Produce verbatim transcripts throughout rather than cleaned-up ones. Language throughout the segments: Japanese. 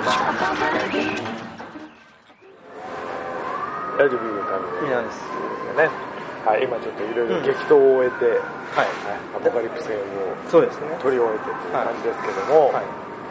ラジオビーの神宮ですね。はい、今ちょっといろいろ激闘を終えて、うん、はい、アポカリプス編をそうですね取り終えてっていう感じですけども、はいはい、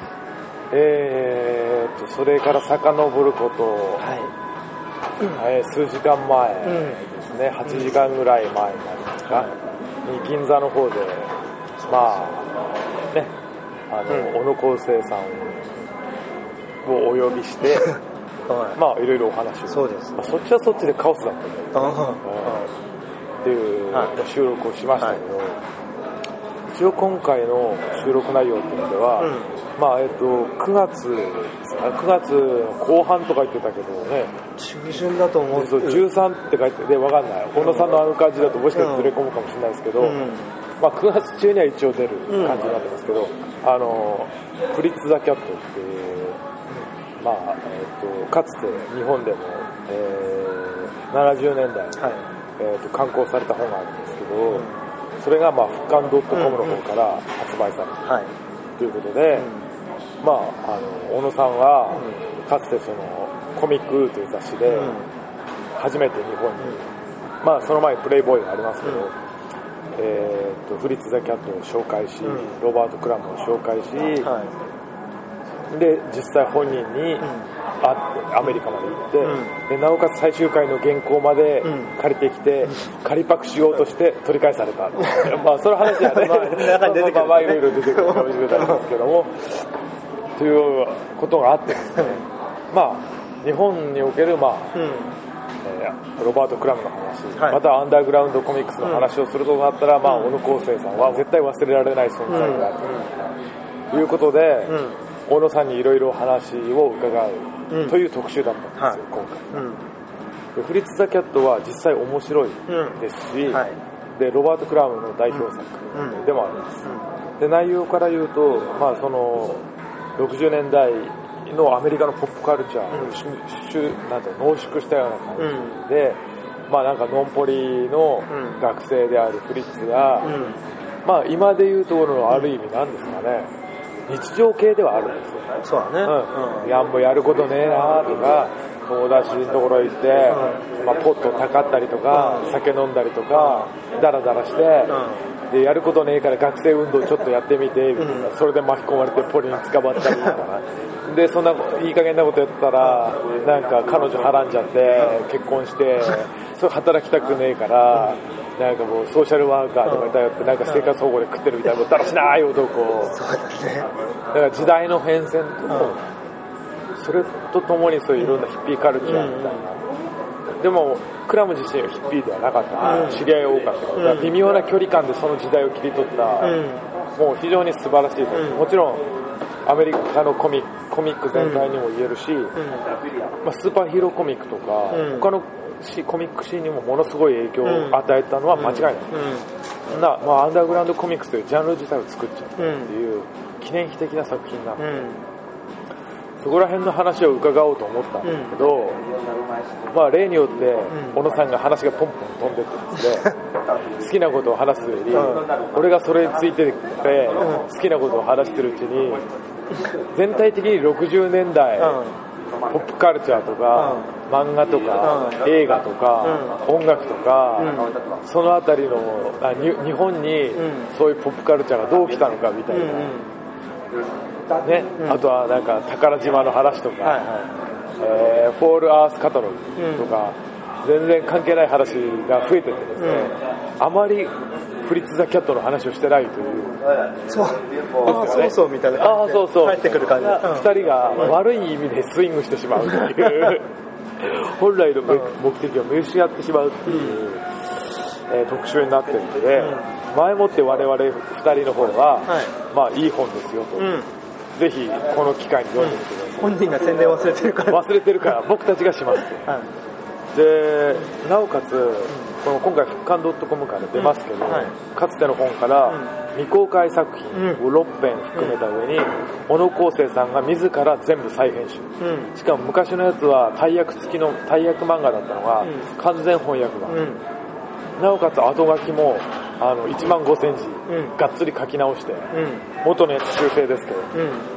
えーっとそれから遡ること、はいえー、数時間前ですね、うん、はちじかんぐらい前になりますか、に、うん、銀座の方でまあねあの、うん、小野康生さんをお呼びしてはい、まあいろいろお話をそうです、 まあ、そっちはそっちでカオスだったんだけど、うん、っていう、はい、収録をしましたけど、はい、一応今回の収録内容っていうのでは、うん、まあえっとくがつくがつこう半とか言ってたけどね中旬だと思う。 そうじゅうさんって書いてで分かんない小野さんのあの感じだともしかしてずれ込むかもしれないですけど、うん、まあくがつ中には一応出る感じになってますけど、うん、あのフリッツ・ザ・キャットっていうまあえー、とかつて日本でも、えー、ななじゅうねんだい、はいえー、と刊行された本があるんですけど、うん、それが、まあ、復刊 .com の方から発売された、うんうん、ということで、うんまあ、あの小野さんは、うん、かつてそのコミックという雑誌で、うん、初めて日本に、うんまあ、その前にプレイボーイがありますけど、うんえー、とフリッツ・ザ・キャットを紹介し、うん、ロバート・クラムを紹介し、はいで実際本人に会ってアメリカまで行って、うん、でなおかつ最終回の原稿まで借りてきて、うん、仮パクしようとして取り返されたまあその話はねまあまあいろいろ出てくるかもしれないですけどもということがあってですねまあ日本におけるまあ、うんえー、ロバート・クラムの話、はい、またアンダーグラウンドコミックスの話をするとなったら、うんまあ、小野康生さんは絶対忘れられない存在があるということで、うん小野さんにいろいろ話を伺うという特集だったんですよ、うん、今回、うんで。フリッツ・ザ・キャットは実際面白いですし、うんはい、でロバート・クラムの代表作でもあります。うん、で内容から言うと、まあ、そのろくじゅうねんだいのアメリカのポップカルチャーを、うん、なんて濃縮したような感じで、うんまあ、なんかノンポリの学生であるフリッツが、うんまあ、今で言うところのある意味なんですかね日常系ではあるんですよ。 そうだね。 うん。いやもうやることねえなとか、友達のところ行って、うん、まあポットたかったりとか、うん、酒飲んだりとか、ダラダラして、うん、でやることねえから学生運動ちょっとやってみてみたいな、うん、それで巻き込まれてポリに捕まったりとか、でそんないい加減なことやったら、なんか彼女はらんじゃって結婚して、それ働きたくねえから。なんかもうソーシャルワーカーとかに頼ってなんか生活保護で食ってるみたいなだらしない男そうですねだから時代の変遷と、うん、それとともにそういういろんなヒッピーカルチャーみたいな、うん、でもクラム自身はヒッピーではなかったから、うん、知り合いが多かったから、うん、微妙な距離感でその時代を切り取った、うん、もう非常に素晴らしいです、うん、もちろんアメリカのコミコミック全体にも言えるし、うんまあ、スーパーヒーローコミックとか、うん、他のコミックシーンにもものすごい影響を与えたのは間違いない、うんうん、な、まあ、アンダーグラウンドコミックスというジャンル自体を作っちゃったっていう記念碑的な作品なので、うん、そこら辺の話を伺おうと思ったんだけど、うんまあ、例によって小野さんが話がポンポン飛んでってですね好きなことを話すより、うん、俺がそれについてて好きなことを話してるうちに全体的にろくじゅうねんだい、うんポップカルチャーとか、うん、漫画とか、うん、映画とか、うん、音楽とか、うん、そのあたりのあに日本にそういうポップカルチャーがどう来たのかみたいな、うんねうん、あとはなんか宝島の話とか、はいはいえー、フォールアースカタログとか、うん、全然関係ない話が増えててですね、うん、あまりフリッツ・ザ・キャットの話をしてないという。 そう。ああ、そうそうみたいな感じで。ああ、そうそう。入ってくる感じ。 二人が悪い意味でスイングしてしまうという、本来の目的を見失ってしまうという、うんえー、特集になっているので、うん、前もって我々二人の方は、はい、まあいい本ですよと。うんぜひこの機会に読んでみてください、 うん、本人が宣伝忘れてるから忘れてるから僕たちがしますと、はい、でなおかつ、うんこの今回復刊 .com から出ますけど、うんはい、かつての本から未公開作品をろっぺん含めた上に、うん、小野康生さんが自ら全部再編集、うん、しかも昔のやつは大役付きの大役漫画だったのが、うん、完全翻訳版、うん、なおかつ後書きもあのいちまんごせんじ、うん、がっつり書き直して、うん、元のやつ修正ですけど、うん、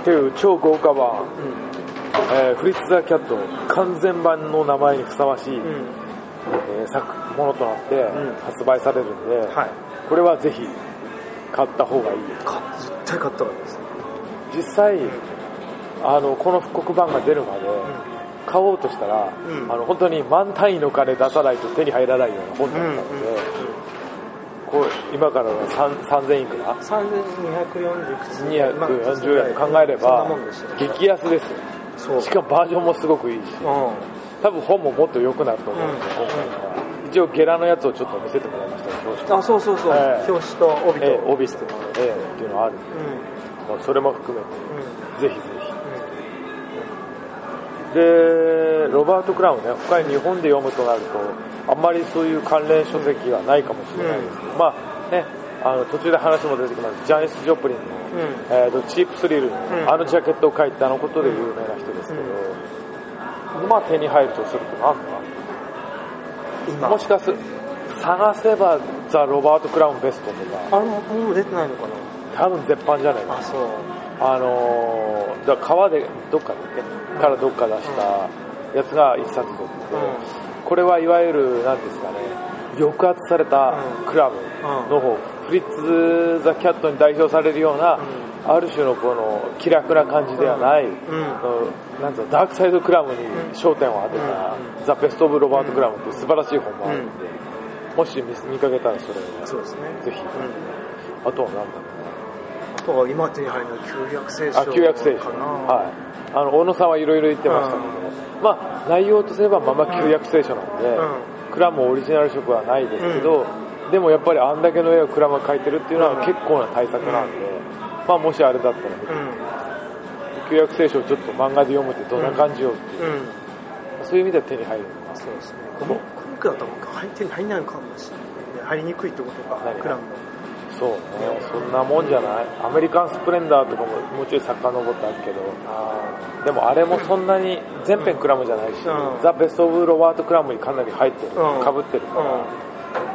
っていう超豪華版、うんえー、フリッツ・ザ・キャット完全版の名前にふさわしい、うんえー、作ものとなって発売されるんで、うんはい、これはぜひ買った方がいい。 絶対買った方がいいです。 実際あのこの復刻版が出るまで、うん、買おうとしたら、うん、あの本当に万単位の金出さないと手に入らないような本だったので、うんうんうん、こう今からのさんぜんいくらさんぜんにひゃくよんじゅうくにひゃくよんじゅうえんと考えれば激安ですよ。そうしかもバージョンもすごくいいし、うん、多分本ももっと良くなると思うんで、うん、今回は一応ゲラのやつをちょっと見せてもらいました、表紙。 あ、そうそうそう、えー、表紙と帯と、 えー、帯してもらって、えー、っていうのがあるんで、うん、もうそれも含めて、うん、ぜひぜひ、うん、でロバート・クラウンね、他に日本で読むとなるとあんまりそういう関連書籍はないかもしれないですけど、うん、まあね、あの途中で話も出てきますジャニス・ジョプリンの、うんえー、とチープスリルの、うん、あのジャケットを描いたあのことで有名な人ですけど、うん、まあ手に入るとすると何だもしかす探せばザ・ロバート・クラウンベストとかあれももう出てないのかな。 多分絶版じゃないかな。 あ、そう。 あのー、だ川でどっかでね、うん、からどっか出したやつが一冊取ってて、うん、これはいわゆる何ですかね、抑圧されたクラムの方、うん、フリッツ・ザ・キャットに代表されるような、うん、ある種のこの気楽な感じではない、うん、なんつうのダークサイドクラムに焦点を当てた、うん、ザ・ベスト・オブ・ロバート・クラムっていう素晴らしい本もあるんで、うん、もし 見, 見かけたらそれをそうですね、 ぜひ、うん、あとは何だろう、 あとは今手に入るのは旧約聖書かな。 あ、旧約聖書、はい、あの大野さんはいろいろ言ってましたけど、うん、まあ内容とすればまあまあ旧約聖書なんで、うん、クラムオリジナル色はないですけど、うん、でもやっぱりあんだけの絵をクラムが描いてるっていうのは結構な大作なんで、うん、まあもしあれだったら見てみて、うん、旧約聖書をちょっと漫画で読むってどんな感じよっていう、うん、そういう意味では手に入るのか。 そうですね。コミックだと手に入らないかもしれない。入りにくいってことか、クラムの。 そうね、そんなもんじゃない。アメリカンスプレンダーとかももうちょい遡ってあるけど、あでもあれもそんなに全編クラムじゃないし、うん、ザ・ベスト・オブ・ロバート・クラムにかなり入ってる、うん、かぶってるから、うん、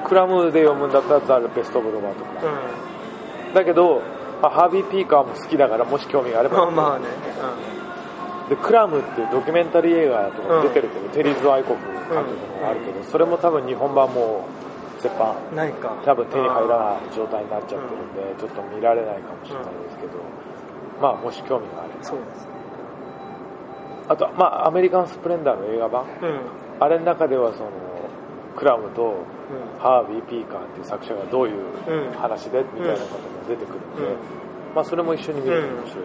クラムで読むんだったらザ・ベスト・オブ・ロバート・クラム、うん、だけど、まあ、ハービー・ピーカーも好きだからもし興味があれば、 まあまあね、 うん、でクラムっていうドキュメンタリー映画とか出てるけど、うん、テリーズ・アイコフ監督のがあるけど、それも多分日本版も絶版ないか、 多分手に入らない状態になっちゃってるんで、うん、ちょっと見られないかもしれないですけど、うん、まあもし興味があれば。 そうですね。 あとまあアメリカンスプレンダーの映画版、うん、あれの中ではそのクラムとハービー・ピーカーっていう作者がどういう話で、うん、みたいなことも出てくるんで、うん、まあそれも一緒に見ると面白いですね、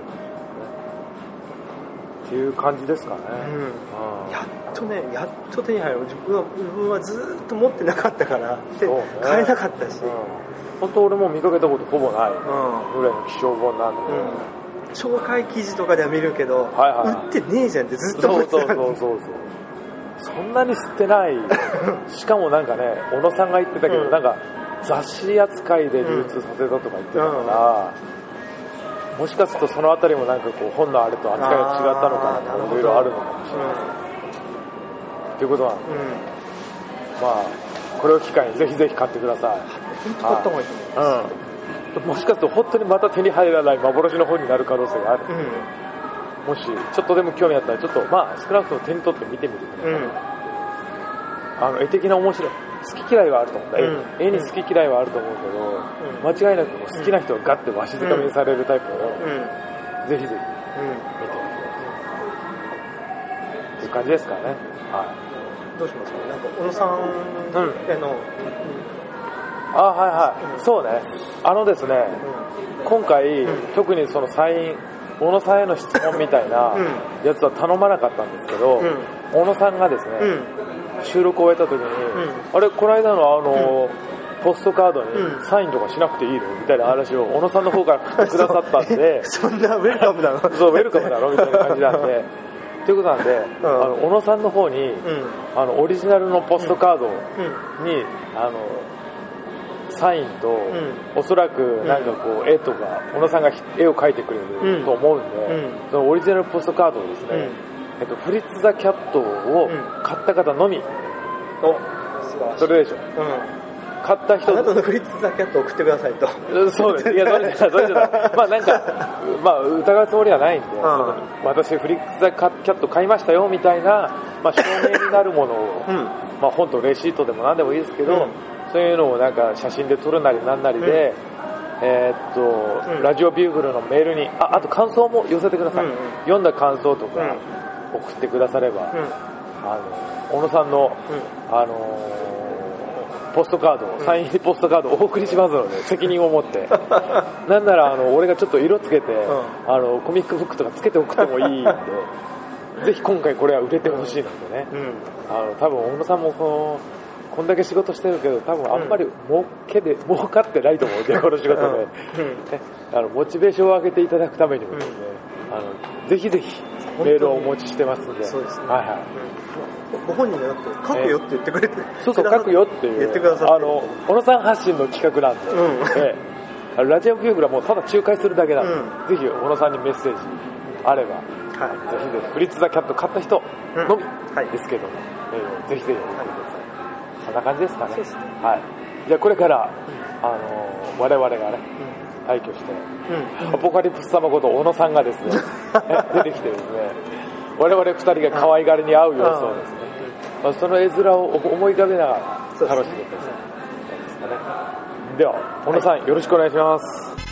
うん、っていう感じですかね、うんうん、やっとね、やっと手に入る。自分は、自分はずっと持ってなかったからで、ね、買えなかったし、うん、 本当俺も見かけたことほぼないぐらいの希少本なんで、うん紹介記事とかでは見るけど、はいはいはい、売ってねえじゃんってずっと思ってた。そうそうそうそうそんなに吸ってないしかもなんかね、小野さんが言ってたけど、うん、なんか雑誌扱いで流通させたとか言ってたから、うん、もしかするとそのあたりもなんかこう本のあれと扱いが違ったのかなとかいろいろあるのかもしれない、うん、っていうことなんで、うん、まあこれを機会にぜひぜひ買ってください。 本当買った方がいいと思います、うんもしかすると本当にまた手に入らない幻の本になる可能性がある、うん、もしちょっとでも興味あったらちょっとまあ少なくとも手に取って見てみてください、うん、あの絵的な面白い好き嫌いはあると思うんだ、うん、絵に好き嫌いはあると思うけど、うん、間違いなく好きな人はガッてわしづかみにされるタイプを、うん、ぜひぜひ見てみてください、うん、っていう感じですからね、はい、 どうしますかなんか小野さんへの、うんあはいはい、うん、そうね、あのですね、うん、今回、うん、特にそのサイン小野さんへの質問みたいなやつは頼まなかったんですけど、うん、小野さんがですね、うん、収録を終えた時に、うん、あれこの間のあの、うん、ポストカードにサインとかしなくていいのみたいな話を小野さんの方から振ってくださったんでそんなウェルカムなのそうウェルカムなのみたいな感じなんでということなんで、うん、あの小野さんの方に、うん、あのオリジナルのポストカードに、うん、あのサインと、うん、おそらくなんかこう絵とか小野さんが絵を描いてくれると思うんで、うん、そのオリジナルポストカードをですね、うんえっと、フリッツ・ザ・キャットを買った方のみ、うん、それでしょ、うん、 買った人あなたのフリッツ・ザ・キャット送ってくださいと。 そうです。いや、それじゃない、それじゃない。まあなんか、まあ疑うつもりはないんで、うん、その私フリッツ・ザ・キャット買いましたよみたいな、まあ証明になるものを、うん、まあ本とレシートでも何でもいいですけど、うん、そういうのをなんか写真で撮るなりなんなりで、うん、えー、っと、うん、ラジオビューグルのメールに、あ、あと感想も寄せてください。うん、読んだ感想とか送ってくだされば、うん、あの、小野さんの、うん、あのポストカード、サイン入りポストカードをお送りしますので、責任を持って。なんなら、あの、俺がちょっと色つけて、うん、あの、コミックブックとかつけて送ってもいいんで、ぜひ今回これは売れてほしいのでね。うん、あの、多分、小野さんもこの、こんだけ仕事してるけど、多分あんまり儲けで、儲かってないと思うんで、この仕事で。うんね、あの、モチベーションを上げていただくためにもですね、うん、あの、ぜひぜひ、メールをお持ちしてますんで。 そうですね。 はいはい。 ご本人じゃなくて、書くよって言ってくれて、 えー、そうそう、書くよっていう。 言ってくださって。 あの、小野さん発信の企画なんで、うんえー、ラジオビューグルはもうただ仲介するだけなんで、うん、ぜひ小野さんにメッセージあれば、はい、ぜひぜひ、フリッツ・ザ・キャット買った人のみですけども、うんはいえー、ぜひぜひ送ってください。そんな感じですかね。そうですね。はい。じゃあこれから、うん、あのー、我々がね、うん、退去して、うん、アポカリプス様こと小野さんがですね、出てきてですね、我々二人が可愛がりに会う様子をですね、まあ、その絵面を思い浮かべながら楽しんでください。では、小野さん、はい、よろしくお願いします。